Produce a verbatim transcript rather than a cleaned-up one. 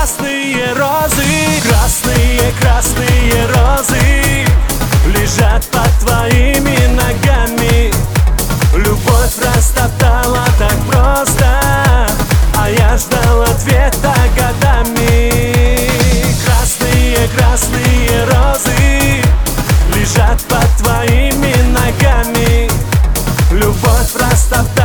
красные розы, красные, красные розы лежат под твоими ногами. Любовь растоптала так просто, а я ждал ответа годами. Красные, красные розы лежат под твоими ногами. Любовь растоптала